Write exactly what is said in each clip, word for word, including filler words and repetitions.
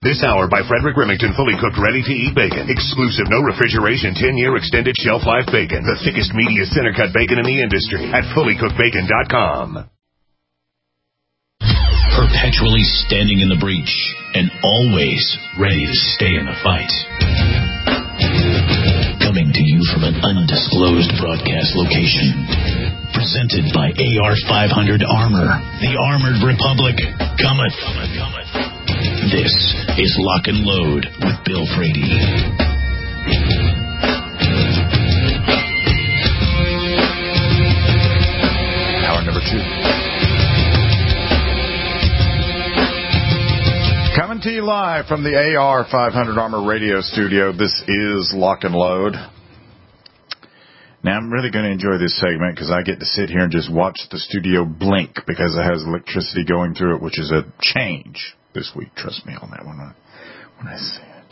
This hour by Frederick Remington, fully cooked, ready-to-eat bacon. Exclusive, no refrigeration, ten-year extended shelf life bacon. The thickest, meatiest center-cut bacon in the industry at fully cooked bacon dot com. Perpetually standing in the breach and always ready to stay in the fight. Coming to you from an undisclosed broadcast location. Presented by A R five hundred Armor. The Armored Republic cometh. cometh, cometh. This is Lock and Load with Bill Frady. Hour number two. Coming to you live from the A R five hundred Armor radio studio. This is Lock and Load. Now, I'm really going to enjoy this segment because I get to sit here and just watch the studio blink because it has electricity going through it, which is a change this week. Trust me on that one when I say it.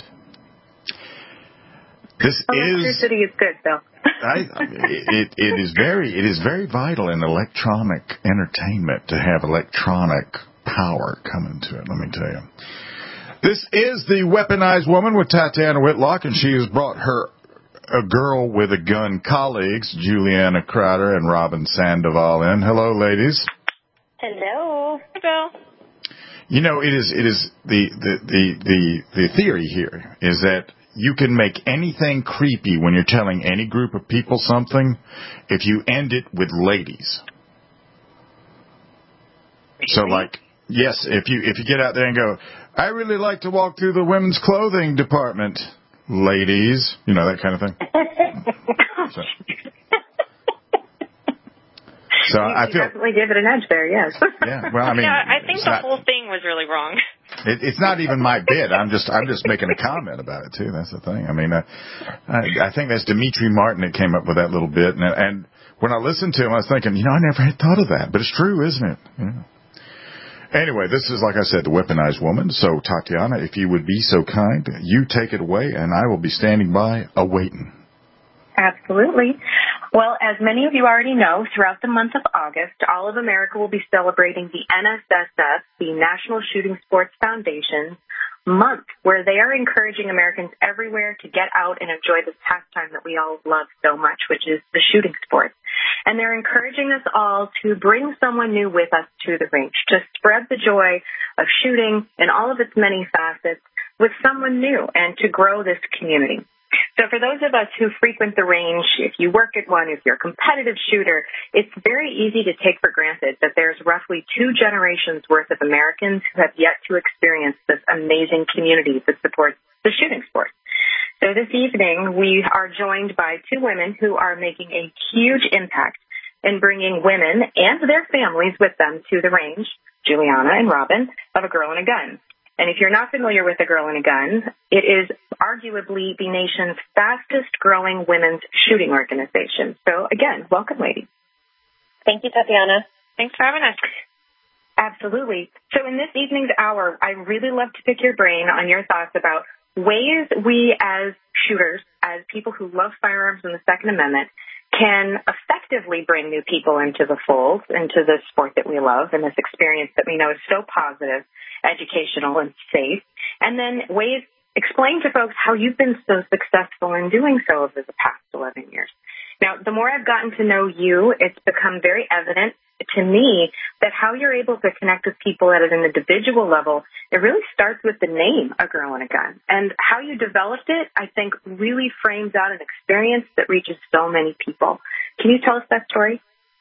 This electricity is, is good, though. I, it, it is very it is very vital in electronic entertainment to have electronic power coming to it, let me tell you. This is the Weaponized Woman with Tatiana Whitlock, and she has brought her a girl with a gun colleagues, Juliana Crowder and Robin Sandoval in. Hello, ladies. Hello. Hello. You know, it is it is the the, the, the, the theory here is that you can make anything creepy when you're telling any group of people something if you end it with ladies. So, like, yes, if you if you get out there and go, I really like to walk through the women's clothing department, ladies, you know, that kind of thing. so so you, I you feel definitely give it an edge there, yes. Yeah, well, I mean, yeah, I think the not, whole thing was really wrong. It, it's not even my bit. I'm just I'm just making a comment about it too. That's the thing. I mean, uh, I, I think that's Dimitri Martin that came up with that little bit, and, and when I listened to him, I was thinking, you know, I never had thought of that, but it's true, isn't it? You know? Anyway, this is, like I said, the Weaponized Woman. So, Tatiana, if you would be so kind, you take it away, and I will be standing by, awaiting. Absolutely. Well, as many of you already know, throughout the month of August, all of America will be celebrating the N S S F, the National Shooting Sports Foundation month, where they are encouraging Americans everywhere to get out and enjoy this pastime that we all love so much, which is the shooting sport. And they're encouraging us all to bring someone new with us to the range, to spread the joy of shooting in all of its many facets with someone new and to grow this community. So for those of us who frequent the range, if you work at one, if you're a competitive shooter, it's very easy to take for granted that there's roughly two generations worth of Americans who have yet to experience this amazing community that supports the shooting sport. So this evening, we are joined by two women who are making a huge impact in bringing women and their families with them to the range, Juliana and Robin, of A Girl and a Gun. And if you're not familiar with A Girl and a Gun, it is arguably the nation's fastest-growing women's shooting organization. So, again, welcome, ladies. Thank you, Tatiana. Thanks for having us. Absolutely. So in this evening's hour, I really love to pick your brain on your thoughts about ways we as shooters, as people who love firearms and the Second Amendment, can effectively bring new people into the fold, into the sport that we love and this experience that we know is so positive, educational, and safe. And then ways, explain to folks how you've been so successful in doing so over the past eleven years. Now, the more I've gotten to know you, it's become very evident to me that how you're able to connect with people at an individual level, it really starts with the name, A Girl and a Gun. And how you developed it, I think, really frames out an experience that reaches so many people. Can you tell us that story?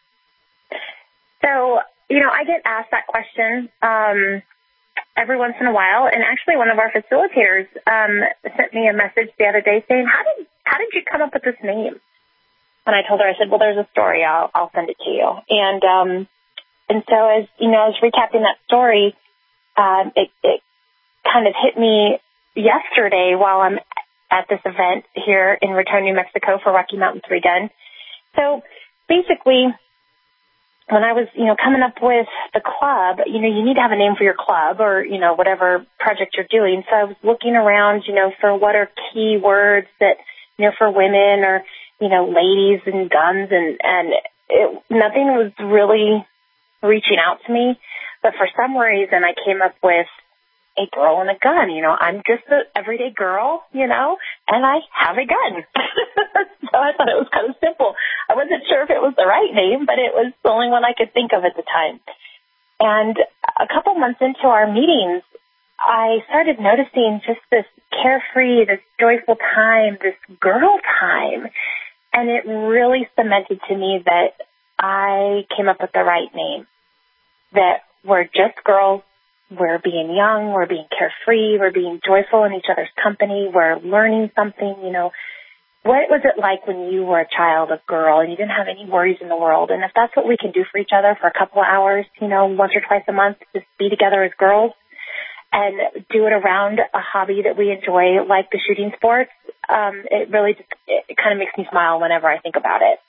So, you know, I get asked that question um, every once in a while. And actually, one of our facilitators um, sent me a message the other day saying, how did how did you come up with this name? And I told her, I said, well, there's a story. I'll, I'll send it to you. And um, and so as, you know, I was recapping that story, um, it, it kind of hit me yesterday while I'm at this event here in Raton, New Mexico for Rocky Mountain three gun. So basically, when I was, you know, coming up with the club, you know, you need to have a name for your club or, you know, whatever project you're doing. So I was looking around, you know, for what are key words that, you know, for women or, you know, ladies and guns, and, and it, nothing was really reaching out to me. But for some reason, I came up with a girl and a gun. You know, I'm just an everyday girl, you know, and I have a gun. So I thought it was kind of simple. I wasn't sure if it was the right name, but it was the only one I could think of at the time. And a couple months into our meetings, I started noticing just this carefree, this joyful time, this girl time. And it really cemented to me that I came up with the right name, that we're just girls, we're being young, we're being carefree, we're being joyful in each other's company, we're learning something, you know. What was it like when you were a child, a girl, and you didn't have any worries in the world? And if that's what we can do for each other for a couple of hours, you know, once or twice a month, just be together as girls and do it around a hobby that we enjoy, like the shooting sports, um, it really just, it kind of makes me smile whenever I think about it.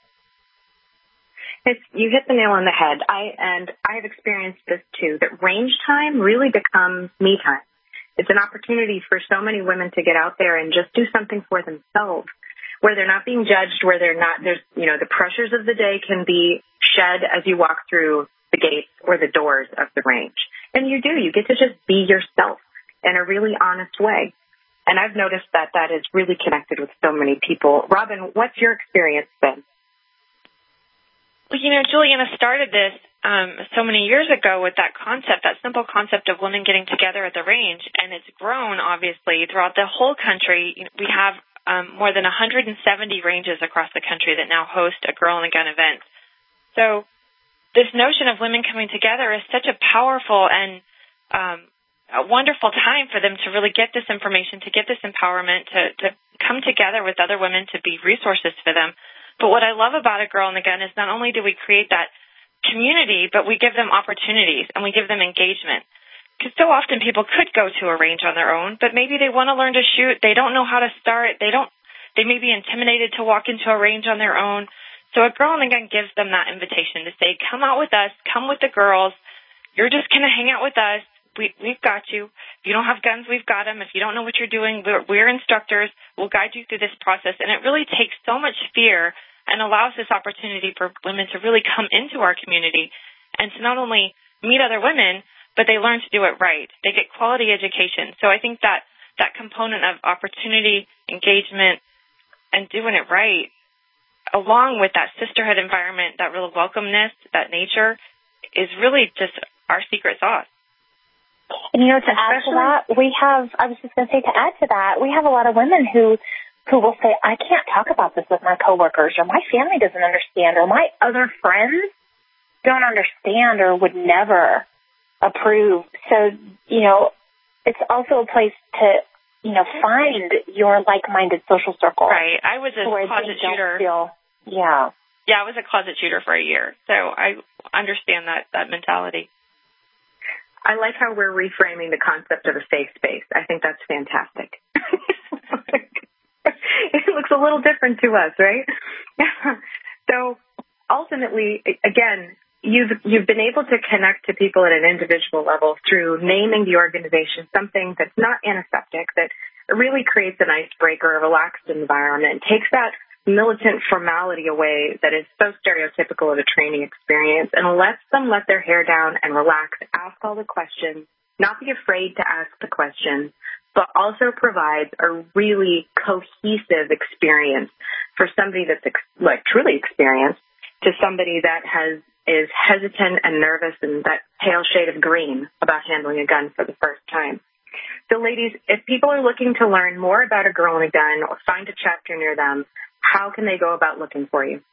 It's, you hit the nail on the head. I and I have experienced this too, that range time really becomes me time. It's an opportunity for so many women to get out there and just do something for themselves, where they're not being judged, where they're not, there's, you know, the pressures of the day can be shed as you walk through the gates or the doors of the range. And you do, you get to just be yourself in a really honest way. And I've noticed that that is really connected with so many people. Robin, what's your experience been? Well, you know, Juliana started this um, so many years ago with that concept, that simple concept of women getting together at the range, and it's grown, obviously, throughout the whole country. You know, we have um, more than one hundred seventy ranges across the country that now host a Girl and a Gun event. So this notion of women coming together is such a powerful and um, a wonderful time for them to really get this information, to get this empowerment, to, to come together with other women to be resources for them. But what I love about a Girl and a Gun is not only do we create that community, but we give them opportunities and we give them engagement. Because so often people could go to a range on their own, but maybe they want to learn to shoot. They don't know how to start. They don't. They may be intimidated to walk into a range on their own. So a Girl and a Gun gives them that invitation to say, come out with us, come with the girls. You're just going to hang out with us. We, we've got you. If you don't have guns, we've got them. If you don't know what you're doing, we're, we're instructors. We'll guide you through this process. And it really takes so much fear and allows this opportunity for women to really come into our community and to not only meet other women, but they learn to do it right. They get quality education. So I think that that component of opportunity, engagement, and doing it right, along with that sisterhood environment, that real welcomeness, that nature, is really just our secret sauce. And, you know, to add to that, we have, I was just going to say, to add to that, we have a lot of women who who will say, I can't talk about this with my coworkers, or my family doesn't understand, or my other friends don't understand or would never approve. So, you know, it's also a place to, you know, find your like-minded social circle. Right. I was a closet shooter. Feel, yeah. Yeah, I was a closet shooter for a year, so I understand that, that mentality. I like how we're reframing the concept of a safe space. I think that's fantastic. It looks a little different to us, right? So ultimately, again, you've you've been able to connect to people at an individual level through naming the organization something that's not antiseptic, that really creates an icebreaker, a relaxed environment, takes that militant formality away that is so stereotypical of a training experience, and lets them let their hair down and relax, ask all the questions, not be afraid to ask the questions, but also provides a really cohesive experience for somebody that's ex- like truly experienced to somebody that has is hesitant and nervous and that pale shade of green about handling a gun for the first time. So, ladies, if people are looking to learn more about a Girl and a Gun or find a chapter near them, how can they go about looking for you?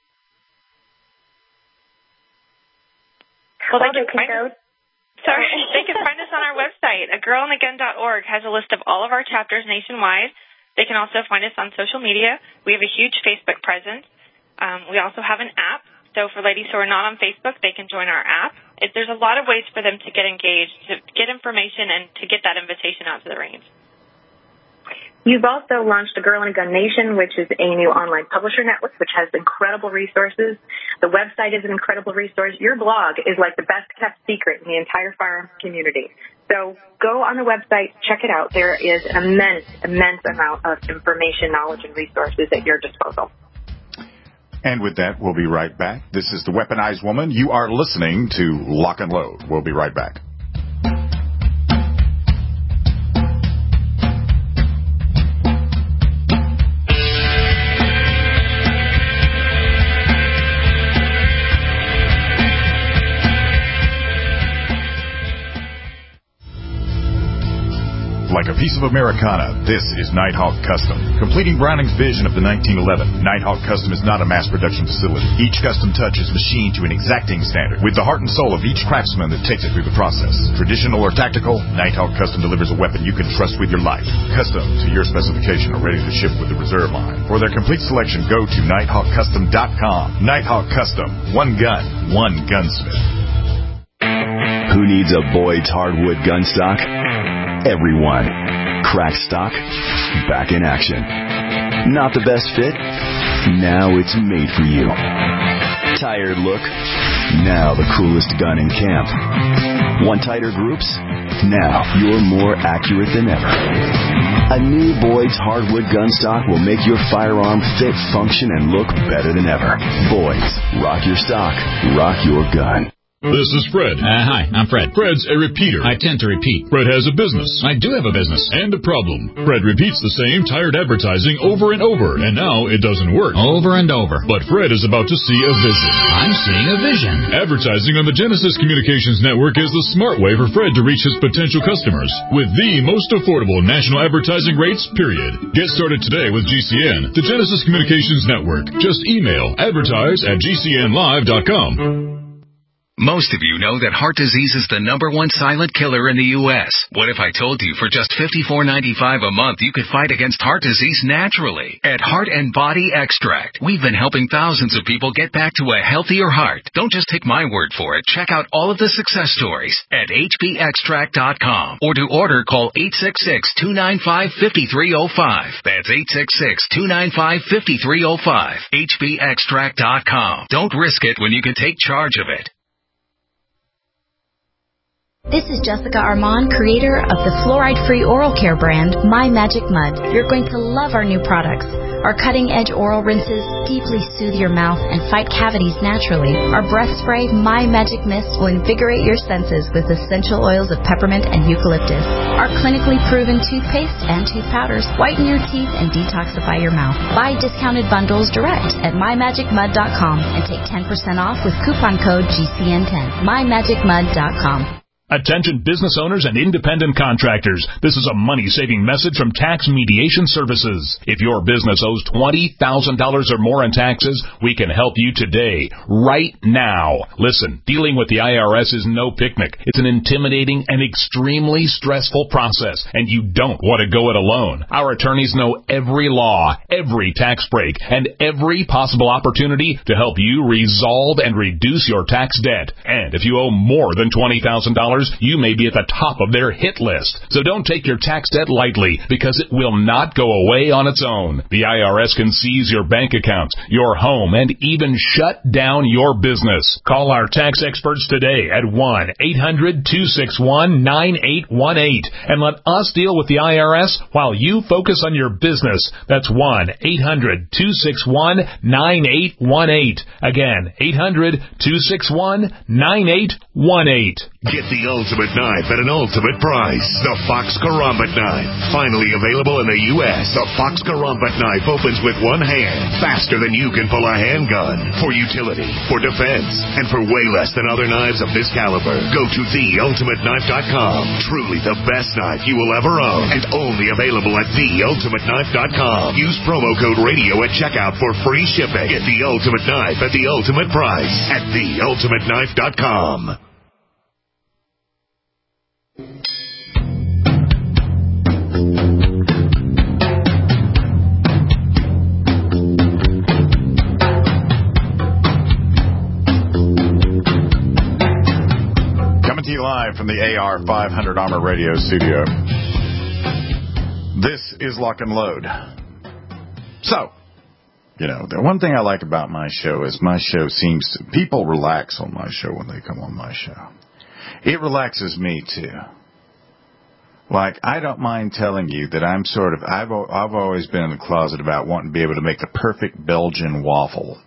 Well, they can go. Sorry, they can find us on our website. a girl and a gun dot org has a list of all of our chapters nationwide. They can also find us on social media. We have a huge Facebook presence. Um, we also have an app. So for ladies who are not on Facebook, they can join our app. It, there's a lot of ways for them to get engaged, to get information, and to get that invitation out to the range. You've also launched a Girl and a Gun Nation, which is a new online publisher network, which has incredible resources. The website is an incredible resource. Your blog is like the best-kept secret in the entire firearms community. So go on the website, check it out. There is an immense, immense amount of information, knowledge, and resources at your disposal. And with that, we'll be right back. This is The Weaponized Woman. You are listening to Lock and Load. We'll be right back. like a piece of Americana, this is Nighthawk Custom. Completing Browning's vision of the nineteen eleven, Nighthawk Custom is not a mass production facility. Each custom touch is machined to an exacting standard, with the heart and soul of each craftsman that takes it through the process. Traditional or tactical, Nighthawk Custom delivers a weapon you can trust with your life. Custom to your specification are ready to ship with the reserve line. For their complete selection, go to nighthawk custom dot com. Nighthawk Custom. One gun, one gunsmith. Who needs a Boyd's hardwood gun stock? Everyone. Crack stock, back in action. Not the best fit? Now it's made for you. Tired look? Now the coolest gun in camp. Want tighter groups? Now you're more accurate than ever. A new Boyd's hardwood gun stock will make your firearm fit, function, and look better than ever. Boyd's. Rock your stock. Rock your gun. This is Fred. Uh, hi, I'm Fred. Fred's a repeater. I tend to repeat. Fred has a business. I do have a business. And a problem. Fred repeats the same tired advertising over and over, and now it doesn't work. Over and over. But Fred is about to see a vision. I'm seeing a vision. Advertising on the Genesis Communications Network is the smart way for Fred to reach his potential customers with the most affordable national advertising rates, period. Get started today with G C N, the Genesis Communications Network. Just email advertise at g c n live dot com. Most of you know that heart disease is the number one silent killer in the U S What if I told you for just fifty-four ninety-five a month you could fight against heart disease naturally? At Heart and Body Extract, we've been helping thousands of people get back to a healthier heart. Don't just take my word for it. Check out all of the success stories at h b extract dot com, or to order, call eight six six, two nine five, five three zero five. That's eight six six, two nine five, five three zero five. h b extract dot com. Don't risk it when you can take charge of it. This is Jessica Armand, creator of the fluoride-free oral care brand, My Magic Mud. You're going to love our new products. Our cutting-edge oral rinses deeply soothe your mouth and fight cavities naturally. Our breath spray, My Magic Mist, will invigorate your senses with essential oils of peppermint and eucalyptus. Our clinically proven toothpaste and tooth powders whiten your teeth and detoxify your mouth. Buy discounted bundles direct at my magic mud dot com and take ten percent off with coupon code G C N ten. my magic mud dot com. Attention business owners and independent contractors. This is a money-saving message from Tax Mediation Services. If your business owes twenty thousand dollars or more in taxes, we can help you today, right now. Listen, dealing with the I R S is no picnic. It's an intimidating and extremely stressful process, and you don't want to go it alone. Our attorneys know every law, every tax break, and every possible opportunity to help you resolve and reduce your tax debt. And if you owe more than twenty thousand dollars, you may be at the top of their hit list. So don't take your tax debt lightly, because it will not go away on its own. The I R S can seize your bank accounts, your home, and even shut down your business. Call our tax experts today at one eight hundred, two six one, nine eight one eight and let us deal with the I R S while you focus on your business. That's one eight hundred, two six one, nine eight one eight. Again, eight hundred, two six one, nine eight one eight. Get the ultimate knife at an ultimate price. The Fox Karambit knife. Finally available in the U S The Fox Karambit knife opens with one hand, faster than you can pull a handgun. For utility, for defense, and for way less than other knives of this caliber. Go to the ultimate knife dot com. Truly the best knife you will ever own, and only available at the ultimate knife dot com. Use promo code radio at checkout for free shipping. Get the ultimate knife at the ultimate price at the ultimate knife dot com. Coming to you live from the A R five hundred Armor Radio studio. This is Lock and Load. So, you know, the one thing I like about my show is my show seems to, people relax on my show when they come on my show. It relaxes me too. Like, I don't mind telling you that I'm sort of, I've I've always been in the closet about wanting to be able to make the perfect Belgian waffle.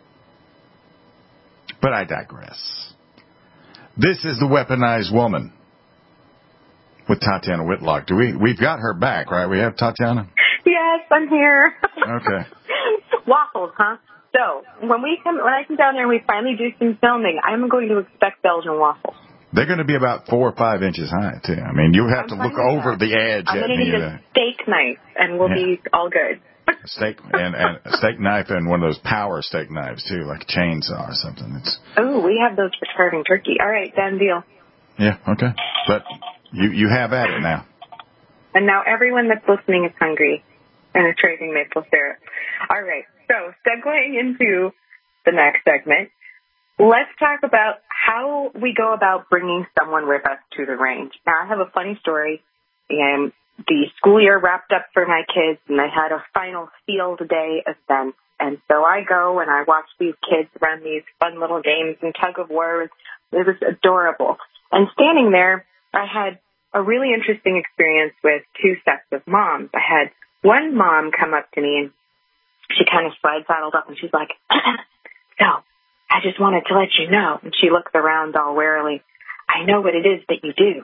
But I digress. This is the Weaponized Woman with Tatiana Whitlock. Do we, we've got her back, right? We have Tatiana? Yes, I'm here. Okay. Waffles, huh? So, when we come, when I come down there and we finally do some filming, I'm going to expect Belgian waffles. They're going to be about four or five inches high, too. I mean, you have to look over the edge. I'm going to need uh, a steak knife, and we'll yeah. be all good. A steak and, and a steak knife and one of those power steak knives, too, like a chainsaw or something. It's Oh, we have those for carving turkey. All right, done deal. Yeah, okay. But you, you have at it now. And now everyone that's listening is hungry and is craving maple syrup. All right, so segueing into the next segment, let's talk about how we go about bringing someone with us to the range. Now, I have a funny story. And the school year wrapped up for my kids, and they had a final field day event. And so I go and I watch these kids run these fun little games and tug of war. It was adorable. And standing there, I had a really interesting experience with two sets of moms. I had one mom come up to me, and she kind of slide saddled up, and she's like, so I just wanted to let you know. And she looks around all warily. I know what it is that you do.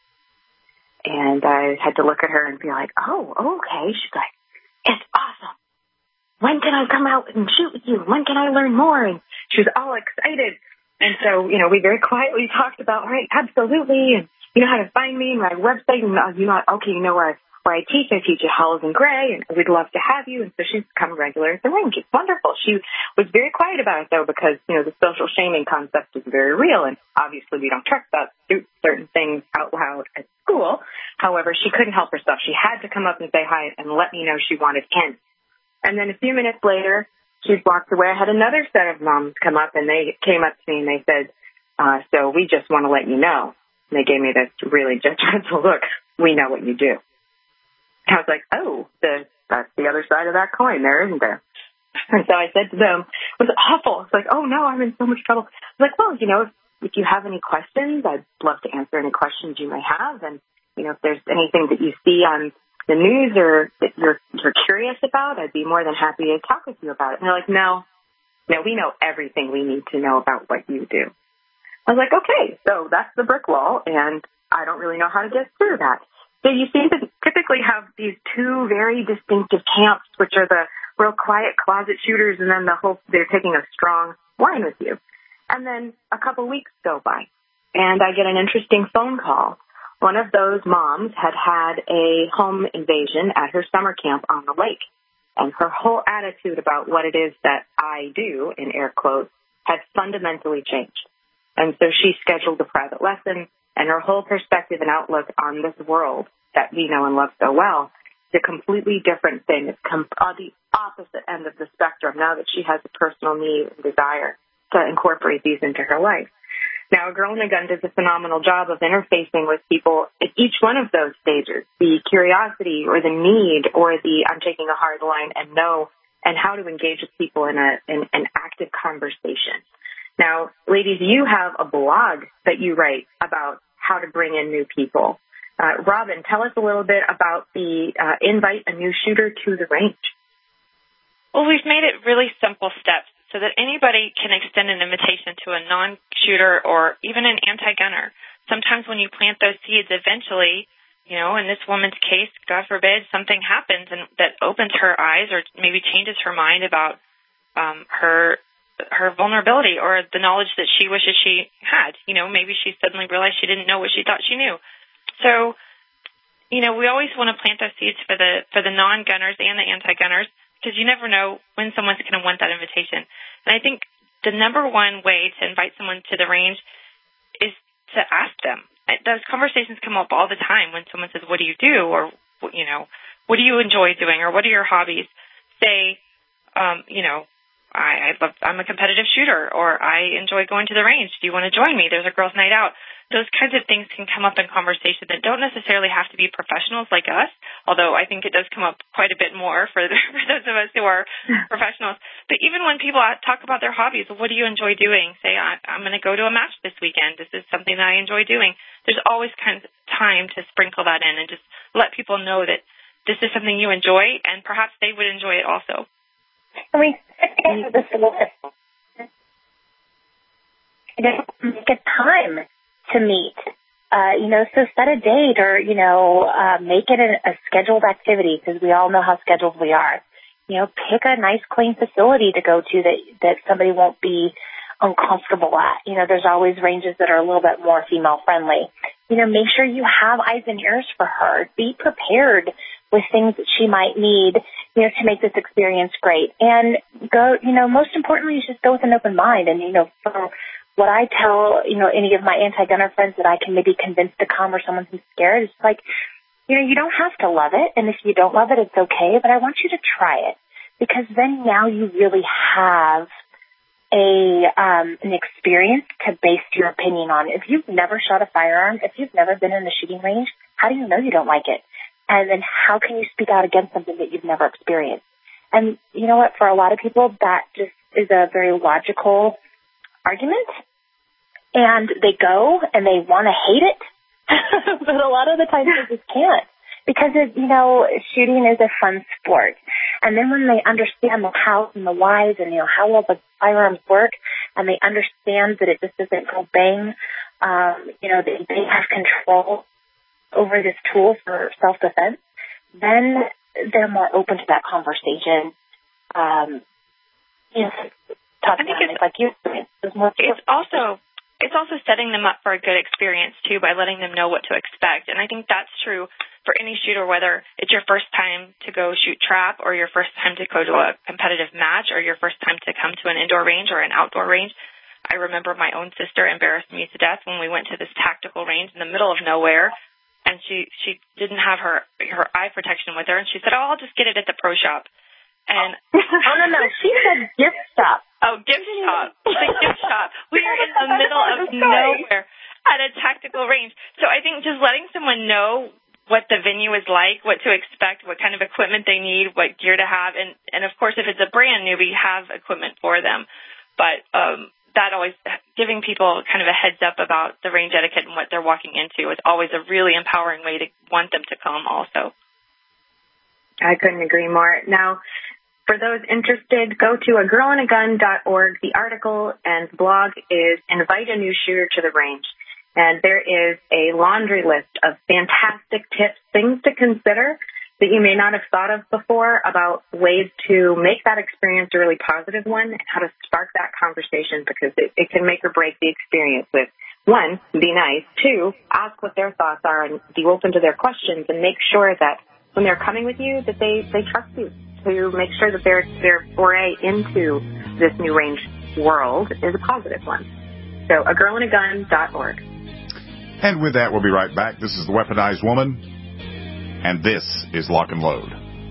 And I had to look at her and be like, oh, okay. She's like, it's awesome. When can I come out and shoot with you? When can I learn more? And she was all excited. And so, you know, we very quietly talked about, all right, absolutely. And you know how to find me, my website. And you know, okay, you know where I, where I teach. I teach at Hollis and Gray, and we'd love to have you. And so she's become a regular at the range. It's wonderful. She was very quiet about it, though, because, you know, the social shaming concept is very real. And obviously we don't talk about certain things out loud at school. However, she couldn't help herself. She had to come up and say hi and let me know she wanted in. And then a few minutes later, she'd walked away. I had another set of moms come up, and they came up to me and they said, uh, so we just want to let you know. And they gave me this really judgmental look. We know what you do. I was like, oh, the, that's the other side of that coin there, isn't there? And so I said to them, it was awful. It's like, oh, no, I'm in so much trouble. I was like, well, you know, if, if you have any questions, I'd love to answer any questions you may have. And, you know, if there's anything that you see on the news or that you're, you're curious about, I'd be more than happy to talk with you about it. And they're like, no, no, we know everything we need to know about what you do. I was like, okay, so that's the brick wall, and I don't really know how to get through that. So you seem to typically have these two very distinctive camps, which are the real quiet closet shooters, and then the whole, they're taking a strong line with you. And then a couple weeks go by, and I get an interesting phone call. One of those moms had had a home invasion at her summer camp on the lake, and her whole attitude about what it is that I do, in air quotes, had fundamentally changed. And so she scheduled a private lesson, and her whole perspective and outlook on this world that we know and love so well is a completely different thing. It's com- on the opposite end of the spectrum now that she has a personal need and desire to incorporate these into her life. Now, a Girl in a Gun does a phenomenal job of interfacing with people at each one of those stages, the curiosity or the need or the I'm taking a hard line and no, and how to engage with people in, a, in an active conversation. Now, ladies, you have a blog that you write about how to bring in new people. Uh, Robin, tell us a little bit about the uh, invite a new shooter to the range. Well, we've made it really simple steps so that anybody can extend an invitation to a non-shooter or even an anti-gunner. Sometimes when you plant those seeds, eventually, you know, in this woman's case, God forbid, something happens and that opens her eyes or maybe changes her mind about um, her her vulnerability or the knowledge that she wishes she had. You know, maybe she suddenly realized she didn't know what she thought she knew. So, you know, we always want to plant those seeds for the for the non-gunners and the anti-gunners because you never know when someone's going to want that invitation. And I think the number one way to invite someone to the range is to ask them. Those conversations come up all the time when someone says, what do you do? Or, you know, what do you enjoy doing? Or what are your hobbies? Say, um, you know, I, I love, I'm a competitive shooter, or I enjoy going to the range. Do you want to join me? There's a girls' night out. Those kinds of things can come up in conversation that don't necessarily have to be professionals like us, although I think it does come up quite a bit more for, the, for those of us who are professionals. But even when people talk about their hobbies, what do you enjoy doing? Say, I, I'm going to go to a match this weekend. This is something that I enjoy doing. There's always kinds of time to sprinkle that in and just let people know that this is something you enjoy, and perhaps they would enjoy it also. I mean, this a little bit. Make a time to meet. Uh, you know, so set a date or, you know, uh, make it a, a scheduled activity because we all know how scheduled we are. You know, pick a nice, clean facility to go to that, that somebody won't be uncomfortable at. You know, there's always ranges that are a little bit more female-friendly. You know, make sure you have eyes and ears for her. Be prepared with things that she might need, you know, to make this experience great. And go, you know, most importantly, is just go with an open mind. And, you know, for what I tell, you know, any of my anti-gunner friends that I can maybe convince to come or someone who's scared, it's like, you know, you don't have to love it. And if you don't love it, it's okay. But I want you to try it, because then now you really have a um, an experience to base your opinion on. If you've never shot a firearm, if you've never been in the shooting range, how do you know you don't like it? And then how can you speak out against something that you've never experienced? And you know what? For a lot of people, that just is a very logical argument. And they go and they want to hate it. But a lot of the times they just can't. Because, it, you know, shooting is a fun sport. And then when they understand the hows and the whys and, you know, how well the firearms work, and they understand that it just doesn't go bang, um, you know, they, they have control over this tool for self-defense, then they're more open to that conversation. Um, you know, talk about it like you. It's, more it's also... It's also setting them up for a good experience, too, by letting them know what to expect. And I think that's true for any shooter, whether it's your first time to go shoot trap or your first time to go to a competitive match or your first time to come to an indoor range or an outdoor range. I remember my own sister embarrassed me to death when we went to this tactical range in the middle of nowhere, and she, she didn't have her, her eye protection with her, and she said, oh, I'll just get it at the pro shop. And oh, no, no, she said gift shop. Oh, gift shop. The gift shop. We were in the middle of nowhere at a tactical range. So I think just letting someone know what the venue is like, what to expect, what kind of equipment they need, what gear to have, and, and of course, if it's a brand newbie, have equipment for them. But um, that always, giving people kind of a heads up about the range etiquette and what they're walking into is always a really empowering way to want them to come also. I couldn't agree more. Now, for those interested, go to a girl and a gun dot org. The article and blog is Invite a New Shooter to the Range. And there is a laundry list of fantastic tips, things to consider that you may not have thought of before about ways to make that experience a really positive one and how to spark that conversation, because it, it can make or break the experience with, one, be nice, two, ask what their thoughts are and be open to their questions, and make sure that when they're coming with you, that they, they trust you. To make sure that their their foray into this new range world is a positive one. So a girl and a gun dot org. And with that, we'll be right back. This is The Weaponized Woman, and this is Lock and Load.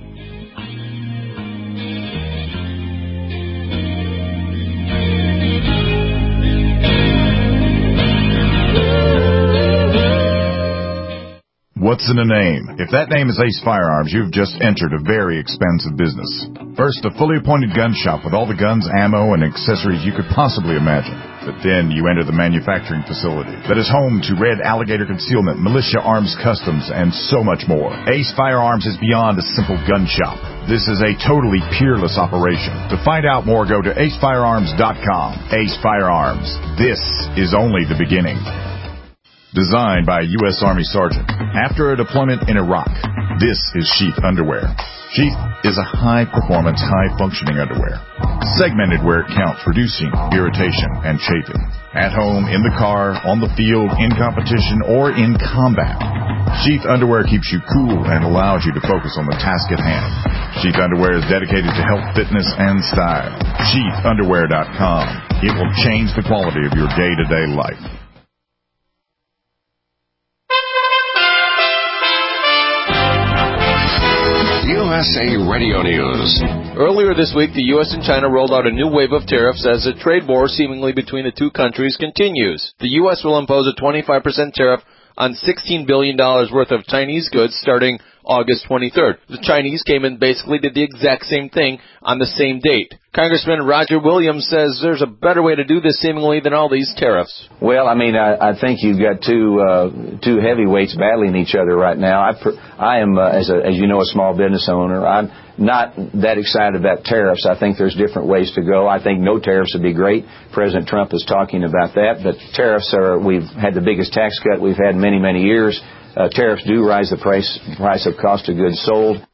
What's in a name? If that name is Ace Firearms, you've just entered a very expensive business. First, a fully appointed gun shop with all the guns, ammo, and accessories you could possibly imagine. But then you enter the manufacturing facility that is home to Red Alligator Concealment, Militia Arms Customs, and so much more. Ace Firearms is beyond a simple gun shop. This is a totally peerless operation. To find out more, go to ace firearms dot com. Ace Firearms. This is only the beginning. Designed by a U S Army Sergeant after a deployment in Iraq, this is Sheath Underwear. Sheath is a high-performance, high-functioning underwear. Segmented where it counts, reducing irritation and chafing. At home, in the car, on the field, in competition, or in combat. Sheath Underwear keeps you cool and allows you to focus on the task at hand. Sheath Underwear is dedicated to health, fitness, and style. sheath underwear dot com. It will change the quality of your day-to-day life. U S A Radio News. Earlier this week, the U S and China rolled out a new wave of tariffs as the trade war seemingly between the two countries continues. The U S will impose a twenty-five percent tariff on sixteen billion dollars worth of Chinese goods starting August twenty-third. The Chinese came in basically did the exact same thing on the same date. Congressman Roger Williams says there's a better way to do this seemingly than all these tariffs. Well, I mean, I, I think you've got two uh, two heavyweights battling each other right now. I, per, I am, uh, as, a, as you know, a small business owner. I'm not that excited about tariffs. I think there's different ways to go. I think no tariffs would be great. President Trump is talking about that. But tariffs are, we've had the biggest tax cut we've had in many, many years. Uh, tariffs do rise the price price of cost of goods sold.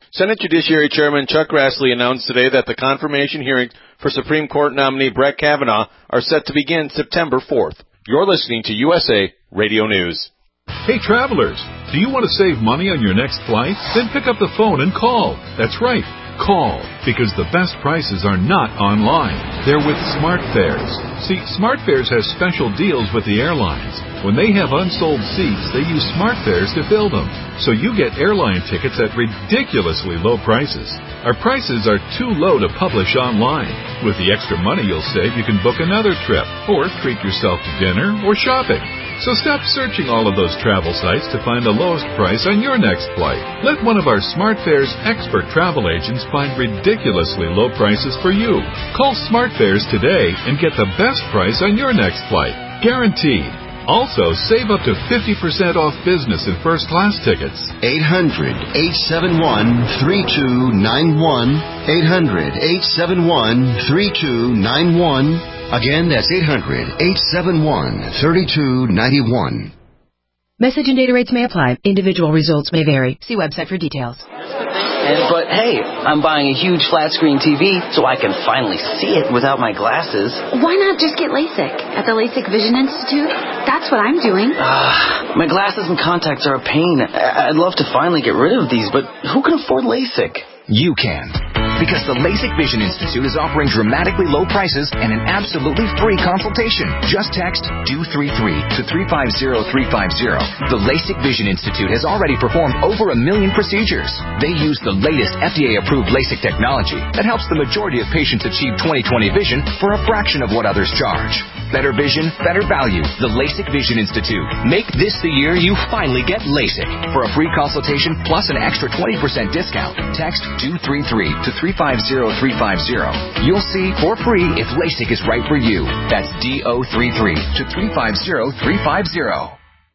Senate Judiciary Chairman Chuck Grassley announced today that the confirmation hearings for Supreme Court nominee Brett Kavanaugh are set to begin September fourth. You're listening to U S A Radio News. Hey, travelers, do you want to save money on your next flight? Then pick up the phone and call. That's right. Call, because the best prices are not online. They're with SmartFares. See, SmartFares has special deals with the airlines. When they have unsold seats, they use SmartFares to fill them. So you get airline tickets at ridiculously low prices. Our prices are too low to publish online. With the extra money you'll save, you can book another trip, or treat yourself to dinner or shopping. So stop searching all of those travel sites to find the lowest price on your next flight. Let one of our SmartFares expert travel agents find ridiculously low prices for you. Call SmartFares today and get the best price on your next flight. Guaranteed. Also, save up to fifty percent off business and first class tickets. eight hundred, eight seven one, three two nine one. eight hundred, eight seven one, three two nine one. Again, that's eight hundred, eight seven one, three two nine one. Message and data rates may apply. Individual results may vary. See website for details. And, but hey, I'm buying a huge flat screen T V so I can finally see it without my glasses. Why not just get LASIK at the LASIK Vision Institute? That's what I'm doing. Uh, my glasses and contacts are a pain. I'd love to finally get rid of these, but who can afford LASIK? You can. Because the LASIK Vision Institute is offering dramatically low prices and an absolutely free consultation. Just text two three three to three five zero three five zero. The LASIK Vision Institute has already performed over a million procedures. They use the latest F D A-approved LASIK technology that helps the majority of patients achieve twenty twenty vision for a fraction of what others charge. Better vision, better value. The LASIK Vision Institute. Make this the year you finally get LASIK. For a free consultation plus an extra twenty percent discount, text two three three to three five zero three five zero. You'll see for free if LASIK is right for you. That's D O three three to three five zero three five zero.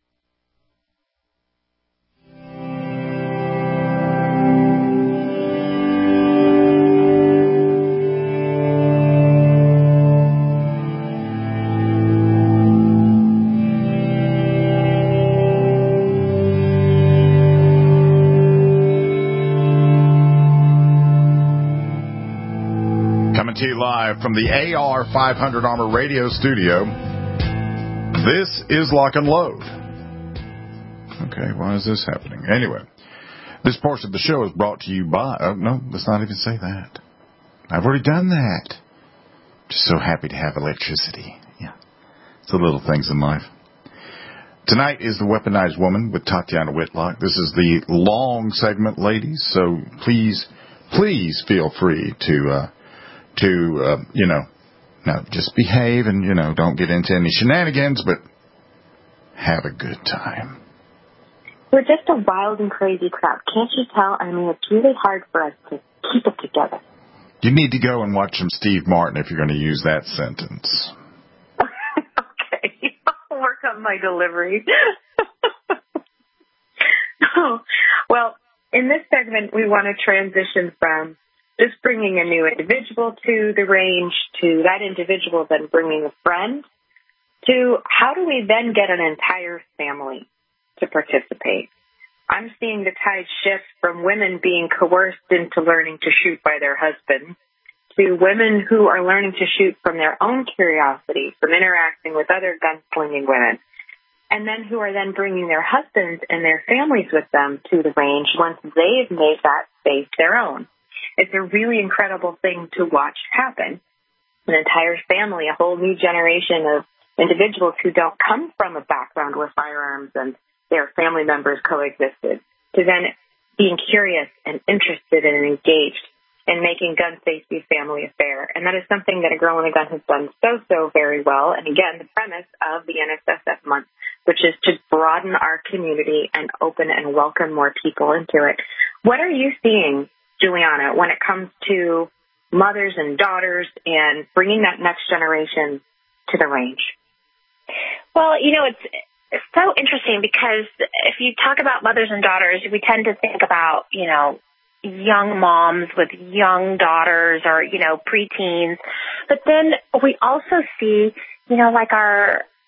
To you live from the A R five hundred Armor Radio Studio. This is Lock and Load. Okay, why is this happening? Anyway, this portion of the show is brought to you by... Oh, no, let's not even say that. I've already done that. Just so happy to have electricity. Yeah, it's the little things in life. Tonight is The Weaponized Woman with Tatiana Whitlock. This is the long segment, ladies, so please, please feel free to... Uh, to, uh, you know, now just behave and, you know, don't get into any shenanigans, but have a good time. We're just a wild and crazy crowd. Can't you tell? I mean, it's really hard for us to keep it together. You need to go and watch some Steve Martin if you're going to use that sentence. Okay. I'll work on my delivery. oh, well, in this segment, we want to transition from just bringing a new individual to the range, to that individual then bringing a friend, to how do we then get an entire family to participate? I'm seeing the tide shift from women being coerced into learning to shoot by their husbands to women who are learning to shoot from their own curiosity, from interacting with other gunslinging women, and then who are then bringing their husbands and their families with them to the range once they've made that space their own. It's a really incredible thing to watch happen. An entire family, a whole new generation of individuals who don't come from a background where firearms and their family members coexisted, to then being curious and interested and engaged in making gun safety a family affair. And that is something that A Girl and a Gun has done so, so very well. And again, the premise of the N S S F month, which is to broaden our community and open and welcome more people into it. What are you seeing, Juliana, when it comes to mothers and daughters and bringing that next generation to the range? Well, you know, it's, it's so interesting because if you talk about mothers and daughters, we tend to think about, you know, young moms with young daughters or, you know, preteens. But then we also see, you know, like our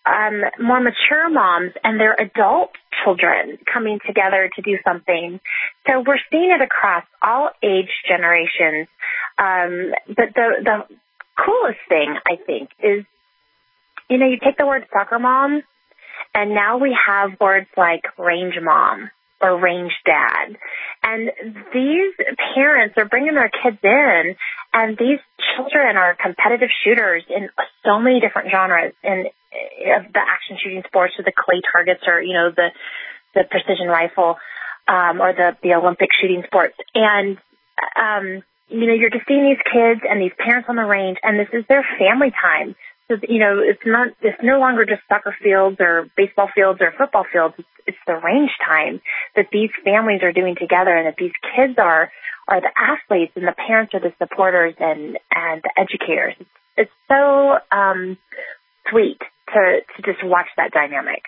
um, more mature moms and their adult children coming together to do something. So we're seeing it across all age generations. Um, but the, the coolest thing, I think, is, you know, you take the word soccer mom, and now we have words like range mom or range dad. And these parents are bringing their kids in, and these children are competitive shooters in so many different genres, in uh, the action shooting sports, or the clay targets, or, you know, the, the precision rifle, um, or the, the Olympic shooting sports. And, um, you know, you're just seeing these kids and these parents on the range, and this is their family time. So, you know, it's not, it's no longer just soccer fields or baseball fields or football fields. It's, it's the range time that these families are doing together, and that these kids are, are the athletes, and the parents are the supporters and, and the educators. It's, it's so, um, sweet to, to just watch that dynamic.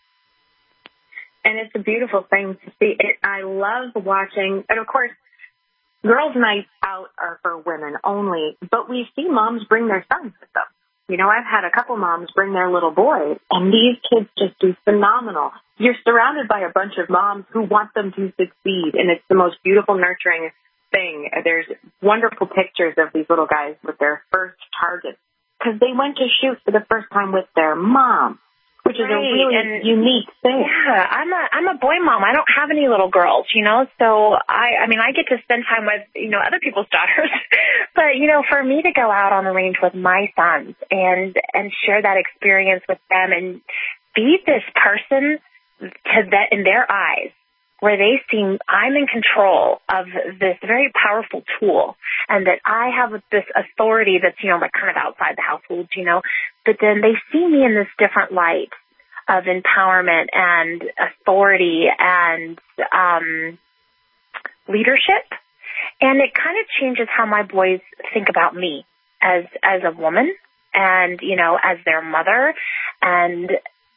And it's a beautiful thing to see. It, I love watching, and of course, girls' nights out are for women only, but we see moms bring their sons with them. You know, I've had a couple moms bring their little boys, and these kids just do phenomenal. You're surrounded by a bunch of moms who want them to succeed, and it's the most beautiful, nurturing thing. There's wonderful pictures of these little guys with their first targets, because they went to shoot for the first time with their mom, which is right. a really and, unique thing. Yeah, I'm a I'm a boy mom. I don't have any little girls, you know. So I I mean I get to spend time with, you know, other people's daughters. But, you know, for me to go out on the range with my sons and and share that experience with them and be this person to that in their eyes, where they see I'm in control of this very powerful tool, and that I have this authority that's, you know, like kind of outside the household, you know, but then they see me in this different light of empowerment and authority and um, leadership. And it kind of changes how my boys think about me as as a woman and, you know, as their mother. And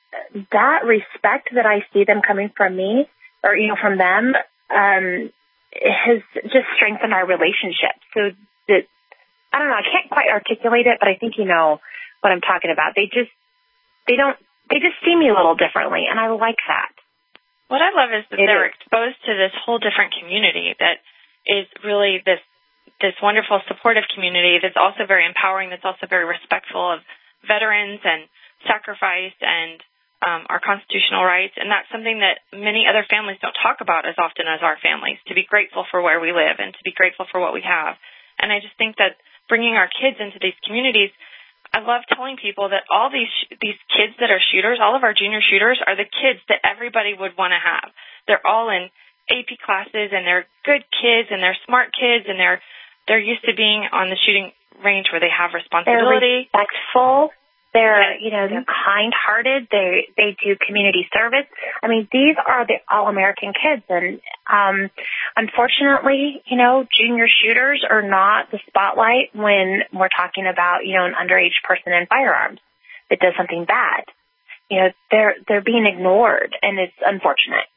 that respect that I see them coming from me, or, you know, from them, um, has just strengthened our relationship. So that, I don't know, I can't quite articulate it, but I think you know what I'm talking about. They just, they don't, they just see me a little differently, and I like that. What I love is that it they're is. exposed to this whole different community that is really this this wonderful supportive community that's also very empowering, that's also very respectful of veterans and sacrifice and um, our constitutional rights. And that's something that many other families don't talk about as often as our families, to be grateful for where we live and to be grateful for what we have. And I just think that bringing our kids into these communities, I love telling people that all these these kids that are shooters, all of our junior shooters, are the kids that everybody would want to have. They're all in A P classes, and they're good kids, and they're smart kids, and they're they're used to being on the shooting range where they have responsibility. They're respectful. They're, you know, they're kind-hearted. They they do community service. I mean, these are the all-American kids, and um, unfortunately, you know, junior shooters are not the spotlight when we're talking about, you know, an underage person in firearms that does something bad. You know, they're they're being ignored, and it's unfortunate.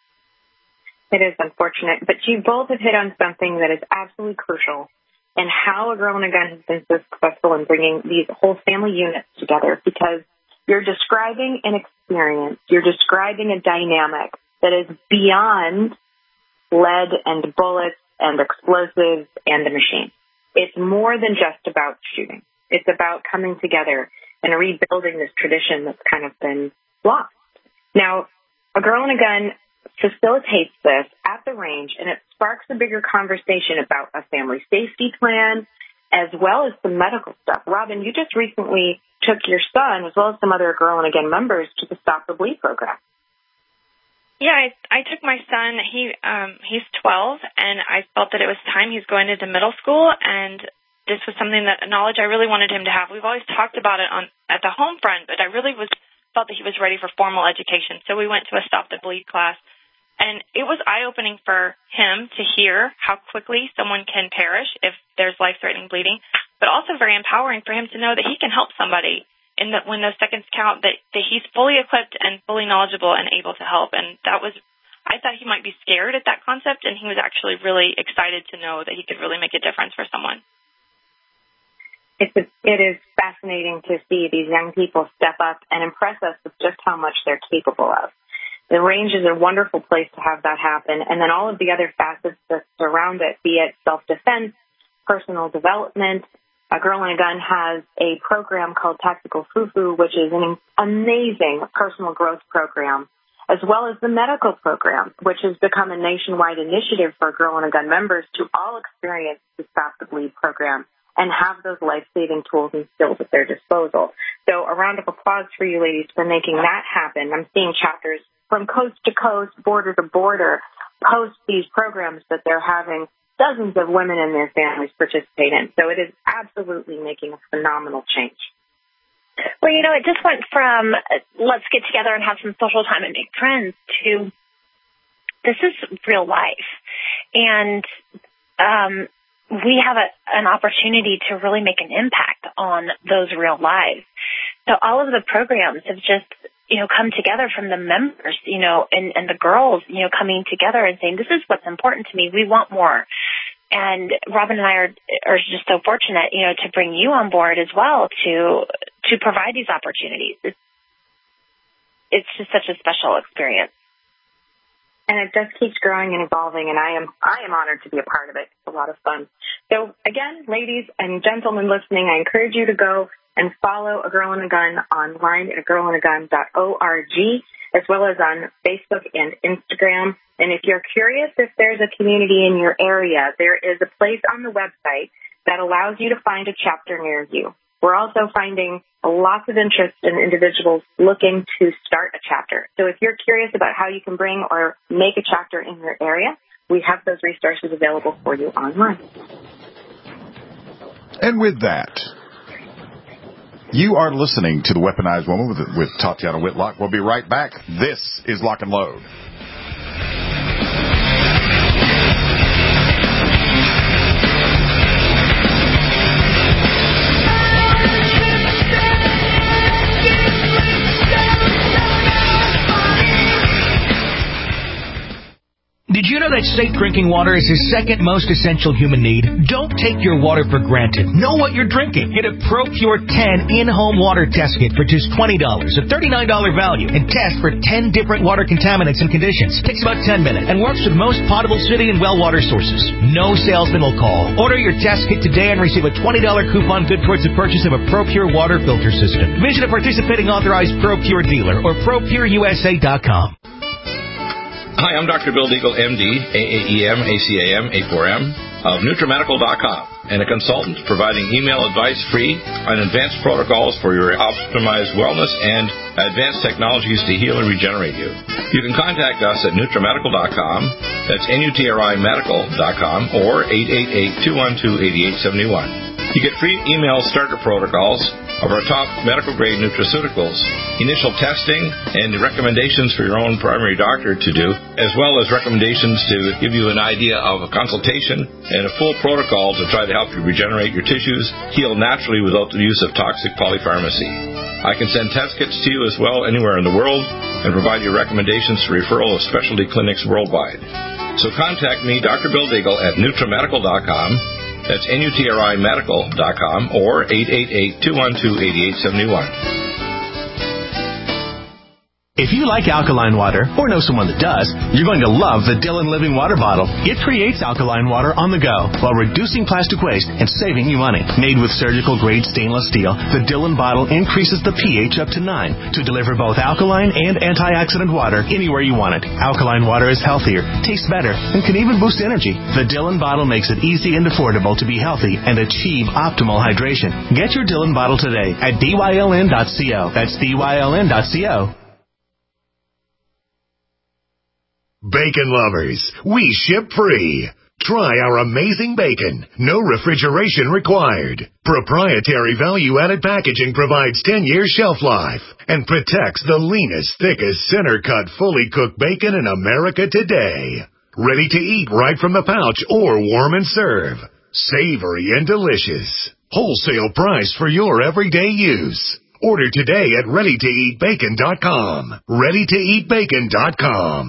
It is unfortunate, but you both have hit on something that is absolutely crucial, and how A Girl and a Gun has been so successful in bringing these whole family units together, because you're describing an experience, you're describing a dynamic that is beyond lead and bullets and explosives and the machine. It's more than just about shooting. It's about coming together and rebuilding this tradition that's kind of been lost. Now, A Girl and a Gun facilitates this at the range, and it sparks a bigger conversation about a family safety plan as well as some medical stuff. Robin, you just recently took your son as well as some other Girl and a Gun members to the Stop the Bleed program. Yeah, I, I took my son. He um, he's twelve, and I felt that it was time. He's going into middle school, and this was something that knowledge I really wanted him to have. We've always talked about it on at the home front, but I really was felt that he was ready for formal education. So we went to a Stop the Bleed class. And it was eye-opening for him to hear how quickly someone can perish if there's life-threatening bleeding, but also very empowering for him to know that he can help somebody in that when those seconds count, that, that he's fully equipped and fully knowledgeable and able to help. And that was, I thought he might be scared at that concept, and he was actually really excited to know that he could really make a difference for someone. it's a, it is fascinating to see these young people step up and impress us with just how much they're capable of. The range is a wonderful place to have that happen, and then all of the other facets that surround it, be it self-defense, personal development. A Girl and a Gun has a program called Tactical Fufu, which is an amazing personal growth program, as well as the medical program, which has become a nationwide initiative for Girl and a Gun members to all experience the Stop the Bleed program and have those life-saving tools and skills at their disposal. So a round of applause for you ladies for making that happen. I'm seeing chapters from coast to coast, border to border, post these programs that they're having dozens of women and their families participate in. So it is absolutely making a phenomenal change. Well, you know, it just went from uh, let's get together and have some social time and make friends to this is real life. And um, we have a, an opportunity to really make an impact on those real lives. So all of the programs have just, you know, come together from the members, you know, and, and the girls, you know, coming together and saying, this is what's important to me. We want more. And Robin and I are, are just so fortunate, you know, to bring you on board as well to to provide these opportunities. It's, it's just such a special experience. And it just keeps growing and evolving, and I am I am honored to be a part of it. It's a lot of fun. So, again, ladies and gentlemen listening, I encourage you to go and follow A Girl and a Gun online at a girl and a gun dot org, as well as on Facebook and Instagram. And if you're curious if there's a community in your area, there is a place on the website that allows you to find a chapter near you. We're also finding lots of interest in individuals looking to start a chapter. So if you're curious about how you can bring or make a chapter in your area, we have those resources available for you online. And with that, you are listening to The Weaponized Woman with, with Tatiana Whitlock. We'll be right back. This is Lock and Load. Did you know that safe drinking water is the second most essential human need? Don't take your water for granted. Know what you're drinking. Get a ProPure ten in-home water test kit for just twenty dollars, a thirty-nine dollars value, and test for ten different water contaminants and conditions. Takes about ten minutes and works with most potable city and well water sources. No salesman will call. Order your test kit today and receive a twenty dollars coupon good towards the purchase of a ProPure water filter system. Visit a participating authorized ProPure dealer or pro pure u s a dot com. Hi, I'm Doctor Bill Deagle, M D, A A E M, A C A M, A four M, of NutriMedical dot com, and a consultant providing email advice free on advanced protocols for your optimized wellness and advanced technologies to heal and regenerate you. You can contact us at NutriMedical dot com, that's N U T R I Medical dot com, or eight eight eight, two one two, eight eight seven one. You get free email starter protocols of our top medical-grade nutraceuticals, initial testing, and recommendations for your own primary doctor to do, as well as recommendations to give you an idea of a consultation and a full protocol to try to help you regenerate your tissues, heal naturally without the use of toxic polypharmacy. I can send test kits to you as well anywhere in the world and provide you recommendations for referral of specialty clinics worldwide. So contact me, Doctor Bill Deagle, at NutriMedical dot com. That's N U T R I Medical dot com or eight eight eight, two one two, eight eight seven one. If you like alkaline water, or know someone that does, you're going to love the Dillon Living Water Bottle. It creates alkaline water on the go while reducing plastic waste and saving you money. Made with surgical-grade stainless steel, the Dillon bottle increases the pH up to nine to deliver both alkaline and antioxidant water anywhere you want it. Alkaline water is healthier, tastes better, and can even boost energy. The Dillon bottle makes it easy and affordable to be healthy and achieve optimal hydration. Get your Dillon bottle today at D Y L N dot co. That's D Y L N dot co. Bacon lovers, we ship free. Try our amazing bacon. No refrigeration required. Proprietary value-added packaging provides ten years shelf life and protects the leanest, thickest, center-cut, fully cooked bacon in America today. Ready to eat right from the pouch or warm and serve. Savory and delicious. Wholesale price for your everyday use. Order today at ready to eat bacon dot com. ready to eat bacon dot com.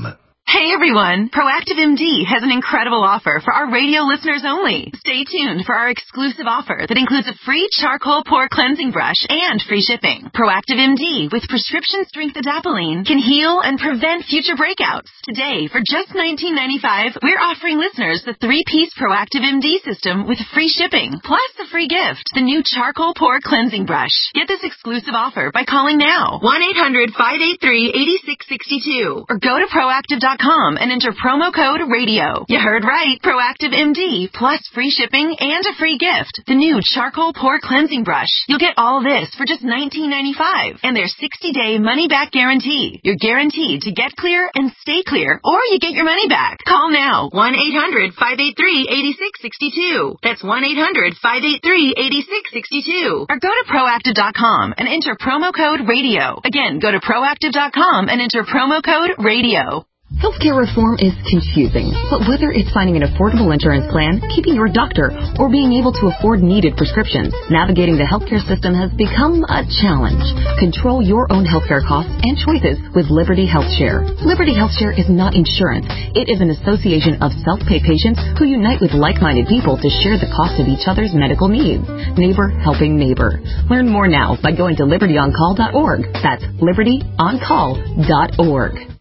Hey everyone! Proactive M D has an incredible offer for our radio listeners only. Stay tuned for our exclusive offer that includes a free charcoal pore cleansing brush and free shipping. Proactive M D with prescription strength adapalene can heal and prevent future breakouts. Today, for just nineteen ninety-five dollars, we're offering listeners the three-piece Proactive M D system with free shipping, plus the free gift, the new charcoal pore cleansing brush. Get this exclusive offer by calling now, one eight hundred, five eight three, eight six six two, or go to proactive dot com and enter promo code radio. You heard right. Proactive M D plus free shipping and a free gift. The new charcoal pore cleansing brush. You'll get all this for just nineteen ninety-five dollars and their sixty-day money-back guarantee. You're guaranteed to get clear and stay clear, or you get your money back. Call now. one eight hundred, five eight three, eight six six two. That's one eight hundred, five eight three, eight six six two. Or go to proactive dot com and enter promo code radio. Again, go to proactive dot com and enter promo code radio. Healthcare reform is confusing, but whether it's finding an affordable insurance plan, keeping your doctor, or being able to afford needed prescriptions, navigating the healthcare system has become a challenge. Control your own healthcare costs and choices with Liberty HealthShare. Liberty HealthShare is not insurance. It is an association of self-pay patients who unite with like-minded people to share the cost of each other's medical needs. Neighbor helping neighbor. Learn more now by going to liberty on call dot org. That's liberty on call dot org.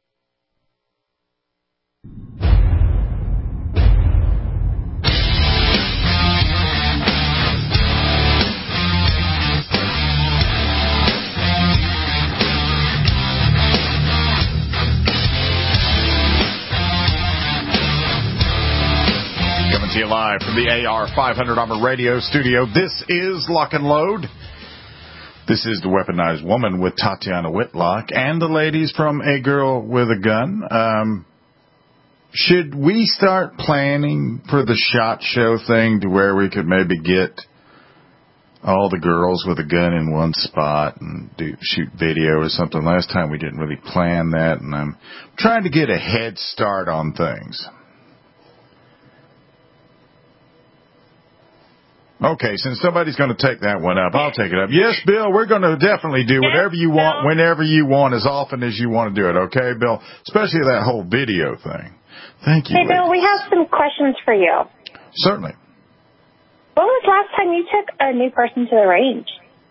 To you live from the A R five hundred Armor Radio studio. This is Lock and Load. This is the Weaponized Woman with Tatiana Whitlock and the ladies from A Girl with a Gun. Um, should we start planning for the SHOT Show thing to where we could maybe get all the girls with a gun in one spot and do shoot video or something? Last time we didn't really plan that, and I'm trying to get a head start on things. Okay, since somebody's going to take that one up, I'll take it up. Yes, Bill, we're going to definitely do whatever you want, whenever you want, as often as you want to do it. Okay, Bill? Especially that whole video thing. Thank you. Hey, Bill, we have some questions for you. Certainly. When was the last time you took a new person to the range?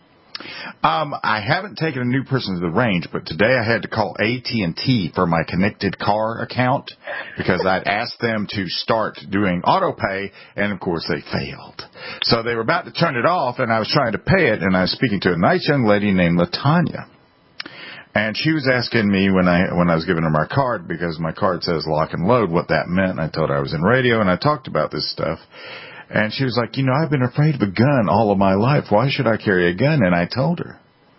Um, I haven't taken a new person to the range, but today I had to call A T and T for my connected car account because I'd asked them to start doing auto pay, and of course they failed. So they were about to turn it off, and I was trying to pay it, and I was speaking to a nice young lady named LaTanya. And she was asking me when I when I was giving her my card, because my card says Lock and Load, what that meant. I told her I was in radio, and I talked about this stuff. And she was like, you know, I've been afraid of a gun all of my life. Why should I carry a gun? And I told her.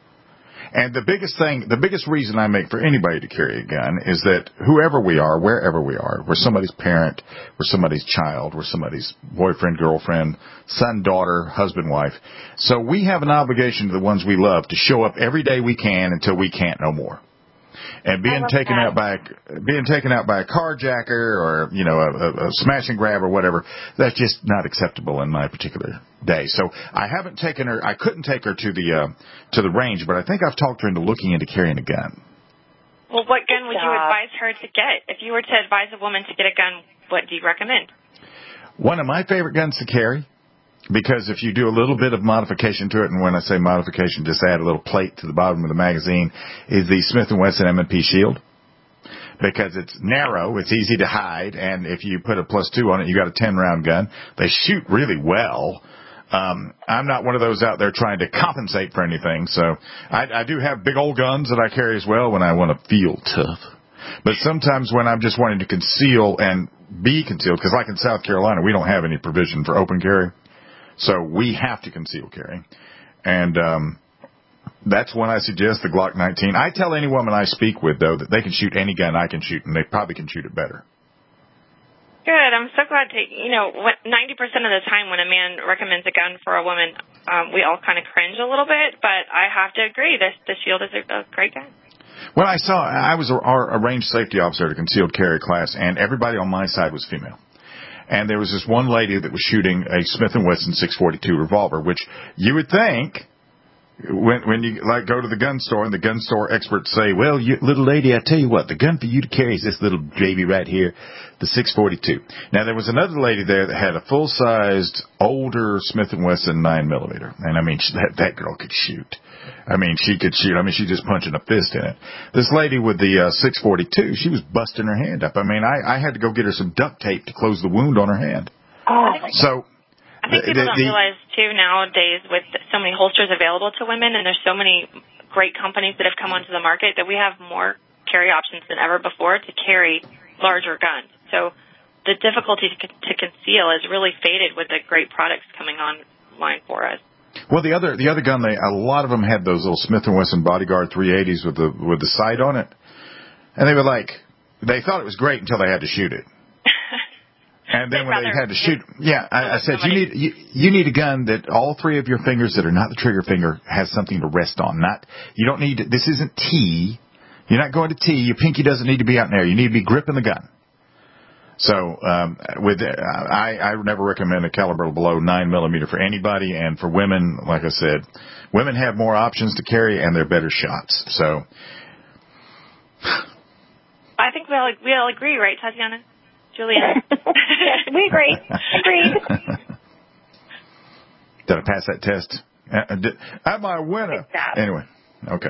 And the biggest thing, the biggest reason I make for anybody to carry a gun is that whoever we are, wherever we are, we're somebody's parent, we're somebody's child, we're somebody's boyfriend, girlfriend, son, daughter, husband, wife. So we have an obligation to the ones we love to show up every day we can until we can't no more. And being taken that. out by being taken out by a carjacker or, you know, a, a smash and grab or whatever, that's just not acceptable in my particular day. So I haven't taken her. I couldn't take her to the uh, to the range, but I think I've talked her into looking into carrying a gun. Well, what gun would you advise her to get? If you were to advise a woman to get a gun, what do you recommend? One of my favorite guns to carry, because if you do a little bit of modification to it, and when I say modification, just add a little plate to the bottom of the magazine, is the Smith and Wesson M and P Shield. Because it's narrow, it's easy to hide, and if you put a plus two on it, you got a ten round gun. They shoot really well. Um, I'm not one of those out there trying to compensate for anything, so I, I do have big old guns that I carry as well when I want to feel tough. But sometimes when I'm just wanting to conceal and be concealed, because like in South Carolina, we don't have any provision for open carry. So we have to conceal carry. And um, that's when I suggest the Glock nineteen. I tell any woman I speak with, though, that they can shoot any gun I can shoot, and they probably can shoot it better. Good. I'm so glad to, you know, ninety percent of the time when a man recommends a gun for a woman, um, we all kind of cringe a little bit, but I have to agree, this, the Shield is a, a great gun. Well, I saw, I was a, a range safety officer at a concealed carry class, and everybody on my side was female. And there was this one lady that was shooting a Smith and Wesson six forty-two revolver, which you would think when when you like go to the gun store and the gun store experts say, well, you, little lady, I tell you what, the gun for you to carry is this little baby right here, the six forty-two. Now there was another lady there that had a full-sized older Smith and Wesson nine millimeter, and I mean she, that that girl could shoot. I mean she could shoot. I mean she just punching a fist in it. This lady with the uh, six forty-two, she was busting her hand up. I mean I I had to go get her some duct tape to close the wound on her hand. Oh. So. I think people the, don't the, realize, too, nowadays with so many holsters available to women, and there's so many great companies that have come onto the market, that we have more carry options than ever before to carry larger guns. So the difficulty to, to conceal has really faded with the great products coming online for us. Well, the other the other gun, they a lot of them had those little Smith and Wesson Bodyguard three eighties with the with the sight on it, and they were like, they thought it was great until they had to shoot it. And then when they had to shoot, yeah, I, I said, you need you, you need a gun that all three of your fingers that are not the trigger finger has something to rest on. Not you don't need this isn't T. You're not going to T. Your pinky doesn't need to be out in there. You need to be gripping the gun. So um, with uh, I I never recommend a caliber below nine millimeter for anybody, and for women, like I said, women have more options to carry and they're better shots. So I think we all we all agree, right, Tatiana? Julian. Yes, we agree. Agreed. Did I pass that test? Uh, did, am I a winner? Anyway, okay.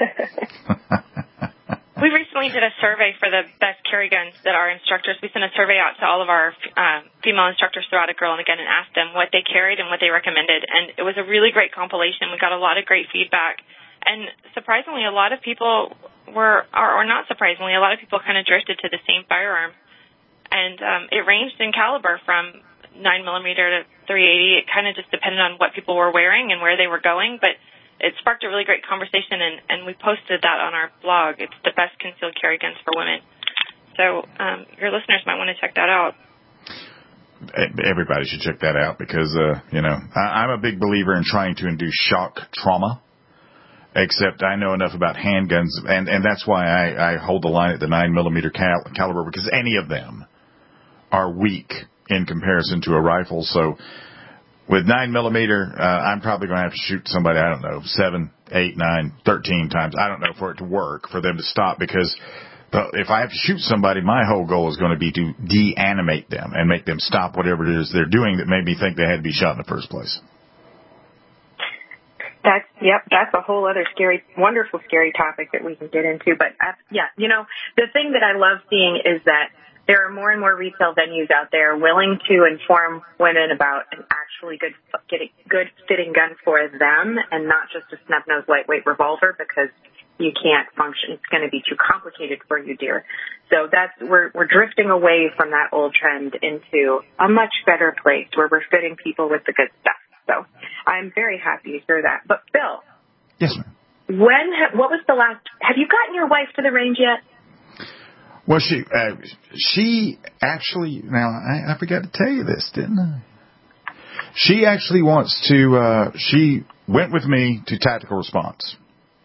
We recently did a survey for the best carry guns that our instructors, we sent a survey out to all of our uh, female instructors throughout a Girl and a Gun and asked them what they carried and what they recommended. And it was a really great compilation. We got a lot of great feedback. And surprisingly, a lot of people were, or, or not surprisingly, a lot of people kind of drifted to the same firearm. And um, it ranged in caliber from nine millimeter to three eighty. It kind of just depended on what people were wearing and where they were going. But it sparked a really great conversation, and, and we posted that on our blog. It's the best concealed carry guns for women. So um, your listeners might want to check that out. Everybody should check that out because, uh, you know, I, I'm a big believer in trying to induce shock trauma. Except I know enough about handguns, and, and that's why I, I hold the line at the nine millimeter cal- caliber, because any of them are weak in comparison to a rifle. So with nine millimeter, uh, I'm probably going to have to shoot somebody, I don't know, seven, eight, nine, thirteen times. I don't know for it to work, for them to stop, because if I have to shoot somebody, my whole goal is going to be to deanimate them and make them stop whatever it is they're doing that made me think they had to be shot in the first place. That's, yep, that's a whole other scary, wonderful, scary topic that we can get into. But, uh, yeah, you know, the thing that I love seeing is that there are more and more retail venues out there willing to inform women about an actually good, getting good fitting gun for them and not just a snub-nosed lightweight revolver, because you can't function. It's going to be too complicated for you, dear. So that's, we're, we're drifting away from that old trend into a much better place where we're fitting people with the good stuff. So I'm very happy to hear that. But, Bill. Yes, ma'am. When, what was the last, have you gotten your wife to the range yet? Well, she, uh, she actually, now, I, I forgot to tell you this, didn't I? She actually wants to, uh, she went with me to Tactical Response.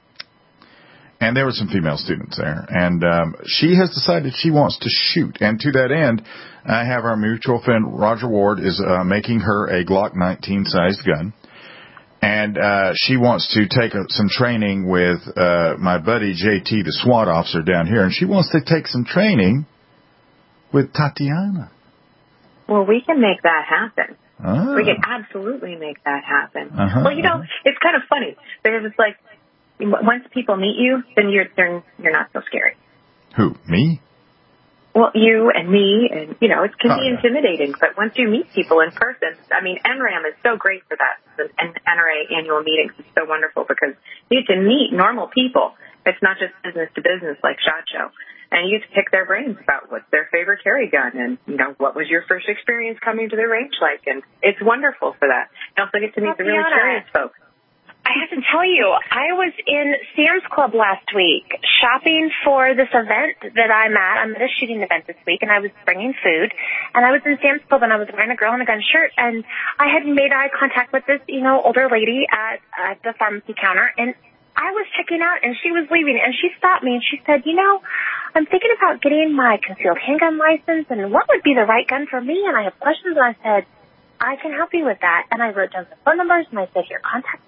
And there were some female students there. And um, she has decided she wants to shoot. And to that end, I have our mutual friend, Roger Ward, is uh, making her a Glock nineteen-sized gun. And uh, she wants to take a, some training with uh, my buddy, J T, the SWAT officer down here. And she wants to take some training with Tatiana. Well, we can make that happen. Oh. We can absolutely make that happen. Uh-huh. Well, you know, it's kind of funny because it's like, once people meet you, then you're they're, you're not so scary. Who, me? Well, you and me, and, you know, it can oh, be yeah. intimidating. But once you meet people in person, I mean, N RAM is so great for that. The N R A annual meetings is so wonderful because you get to meet normal people. It's not just business to business like SHOT Show. And you get to pick their brains about what's their favorite carry gun and, you know, what was your first experience coming to the range like. And it's wonderful for that. You also get to meet the really curious folks. I have to tell you, I was in Sam's Club last week shopping for this event that I'm at. I'm at a shooting event this week, and I was bringing food. And I was in Sam's Club, and I was wearing a Girl in a Gun shirt. And I had made eye contact with this, you know, older lady at, at the pharmacy counter. And I was checking out, and she was leaving. And she stopped me, and she said, you know, I'm thinking about getting my concealed handgun license, and what would be the right gun for me? And I have questions, and I said, I can help you with that. And I wrote down some phone numbers, and I said, here, contact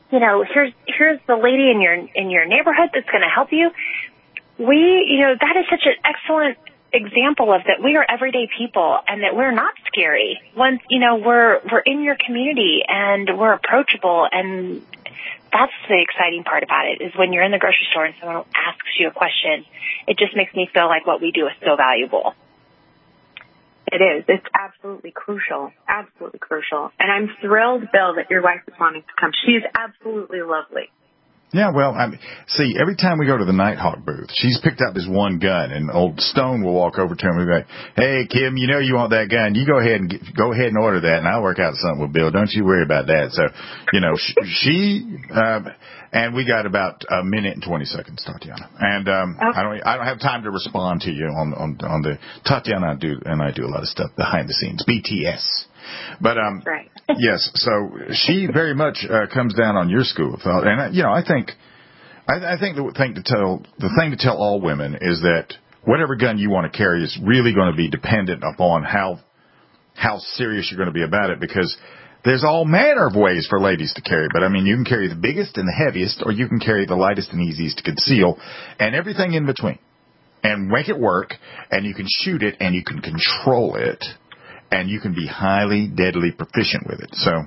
you know, here's here's the lady in your in your neighborhood that's going to help you. We, you know, that is such an excellent example of that we are everyday people and that we're not scary. Once, you know, we're we're in your community and we're approachable, and that's the exciting part about it, is when you're in the grocery store and someone asks you a question, it just makes me feel like what we do is so valuable. It is. It's absolutely crucial. Absolutely crucial. And I'm thrilled, Bill, that your wife is wanting to come. She's absolutely lovely. Yeah, well, I mean, see, every time we go to the Nighthawk booth, she's picked up this one gun, and old Stone will walk over to him and be like, "Hey, Kim, you know you want that gun. You go ahead and get, go ahead and order that, and I'll work out something with Bill. Don't you worry about that." So, you know, she, she uh, and we got about a minute and twenty seconds, Tatiana, and um, okay. I don't, I don't have time to respond to you on on on the Tatiana. I do and I do a lot of stuff behind the scenes, B T S. But um, right. yes, so she very much uh, comes down on your school of thought, and uh, you know, I think, I, I think the thing to tell the thing to tell all women is that whatever gun you want to carry is really going to be dependent upon how how serious you're going to be about it, because there's all manner of ways for ladies to carry. But I mean, you can carry the biggest and the heaviest, or you can carry the lightest and easiest to conceal, and everything in between, and make it work. And you can shoot it, and you can control it. And you can be highly, deadly proficient with it. So,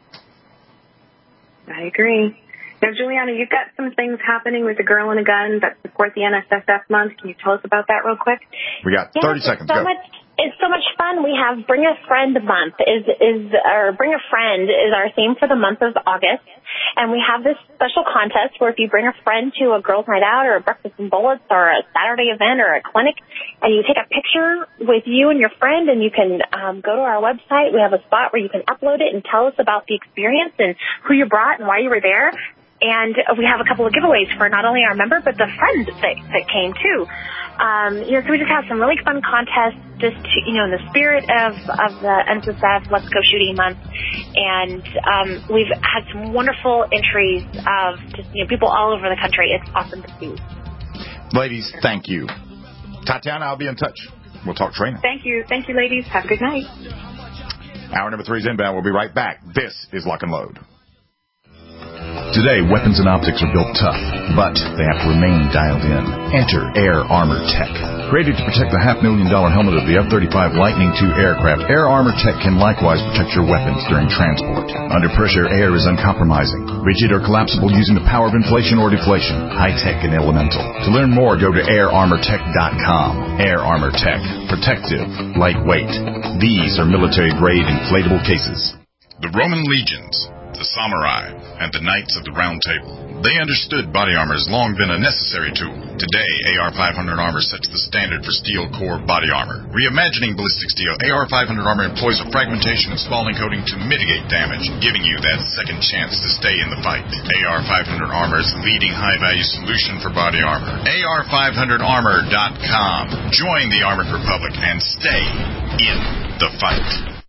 I agree. Now, Juliana, you've got some things happening with the Girl in a Gun that support the N S S F month. Can you tell us about that real quick? We got thirty yeah, seconds. So Go. much, it's so much fun. We have Bring a Friend Month is is or Bring a Friend is our theme for the month of August, and we have this special contest where if you bring a friend to a girls' night out or a breakfast and bullets or a Saturday event or a clinic, and you take a picture with you and your friend, and you can um, go to our website. We have a spot where you can upload it and tell us about the experience and who you brought and why you were there. And we have a couple of giveaways for not only our member, but the friends that, that came, too. Um, you know, so we just have some really fun contests just, to, you know, in the spirit of, of the N S S F Let's Go Shooting Month. And um, we've had some wonderful entries of just, you know, people all over the country. It's awesome to see. Ladies, thank you. Tatiana, I'll be in touch. We'll talk training. Thank you. Thank you, ladies. Have a good night. Hour number three is inbound. We'll be right back. This is Lock and Load. Today, weapons and optics are built tough, but they have to remain dialed in. Enter Air Armor Tech. Created to protect the half-million dollar helmet of the F thirty-five Lightning two aircraft, Air Armor Tech can likewise protect your weapons during transport. Under pressure, air is uncompromising, rigid or collapsible using the power of inflation or deflation, high-tech and elemental. To learn more, go to air armor tech dot com. Air Armor Tech. Protective. Lightweight. These are military-grade inflatable cases. The Roman legions, the samurai, and the Knights of the Round Table. They understood body armor has long been a necessary tool. Today, A R five hundred armor sets the standard for steel core body armor. Reimagining ballistic steel, A R five hundred armor employs a fragmentation of spalling coating to mitigate damage, giving you that second chance to stay in the fight. A R five hundred armor is the leading high-value solution for body armor. A R five hundred armor dot com. Join the Armored Republic and stay in the fight.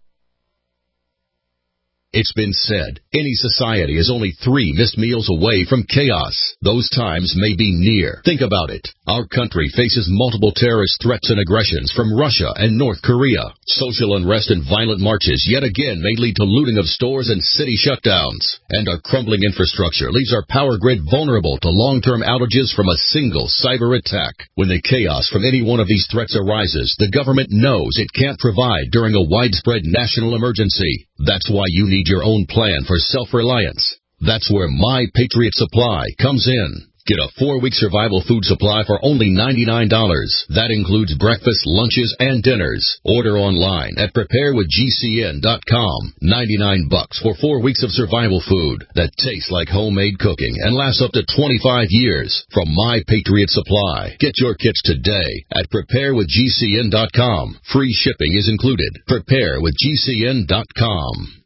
It's been said, any society is only three missed meals away from chaos. Those times may be near. Think about it. Our country faces multiple terrorist threats and aggressions from Russia and North Korea. Social unrest and violent marches yet again may lead to looting of stores and city shutdowns. And our crumbling infrastructure leaves our power grid vulnerable to long-term outages from a single cyber attack. When the chaos from any one of these threats arises, the government knows it can't provide during a widespread national emergency. That's why you need your own plan for self-reliance. That's where My Patriot Supply comes in. Get a four-week survival food supply for only ninety-nine dollars. That includes breakfast, lunches, and dinners. Order online at prepare with G C N dot com. ninety-nine bucks for four weeks of survival food that tastes like homemade cooking and lasts up to twenty-five years. From My Patriot Supply. Get your kits today at prepare with G C N dot com. Free shipping is included. prepare with G C N dot com.